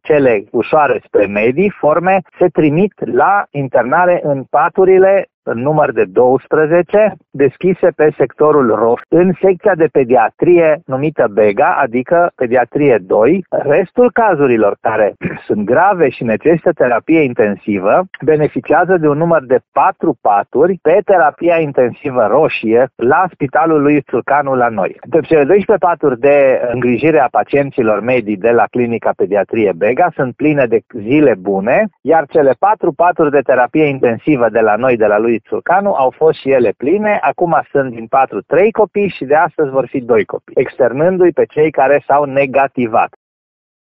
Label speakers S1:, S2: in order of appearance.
S1: cele ușoare spre medii, forme, se trimit la internare în paturile în număr de 12, deschise pe sectorul roșu, în secția de pediatrie numită BEGA, adică pediatrie 2. Restul cazurilor care sunt grave și necesită terapie intensivă beneficiază de un număr de 4 paturi pe terapia intensivă roșie la Spitalul lui Țurcanu la noi. De cele 12 paturi de îngrijire a pacienților medii de la clinica pediatrie BEGA sunt pline de zile bune, iar cele 4 paturi de terapie intensivă de la noi, de la lui Țurcanu, au fost și ele pline. Acum sunt din 4 3 copii și de astăzi vor fi 2 copii, externându-i pe cei care s-au negativat.